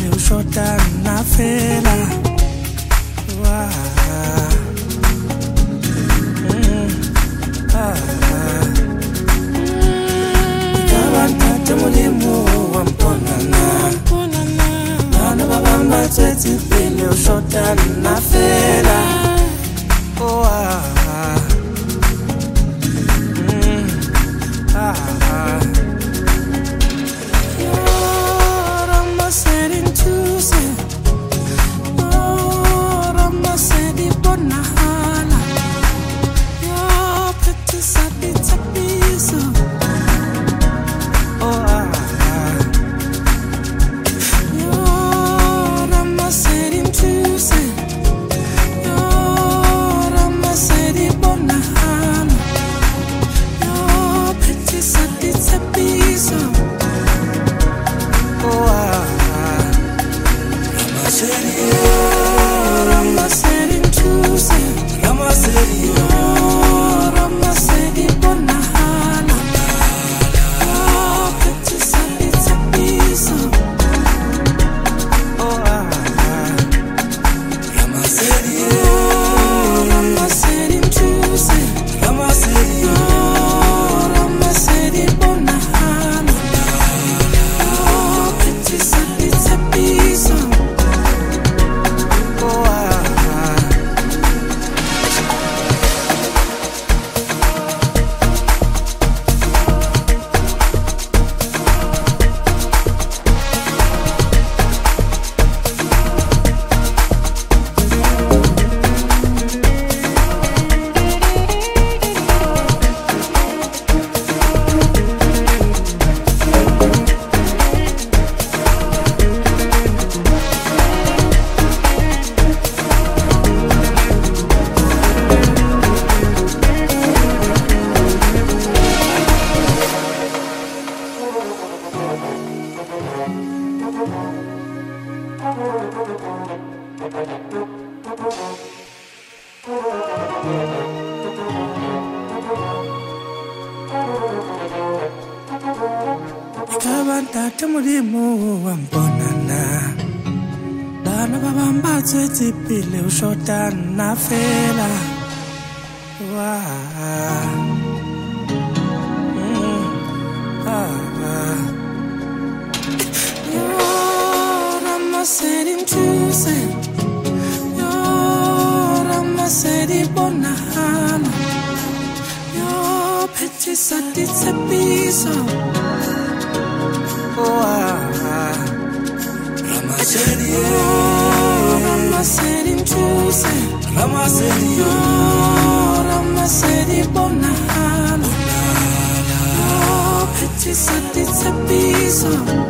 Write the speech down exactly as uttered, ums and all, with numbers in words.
pele o shota na fela wa Molimo wa mponana Bana ba bamba tswetse pele o shota na fela Oh ah mm, ah You're on my setting to say You're on my setting bonahala You're pretty sabi tapiso Ikabanta temulimo wa mponana Bana ba bamba tswetse pele o shota na fela Wa mm, ah You're on my setting to say You're on my setting bonahala You're pretty sabi tapiso Oh ah Ramaseri Ramaseri ntuse Ramaseri Ramaseri bonahala Oh, petit sabi tapiso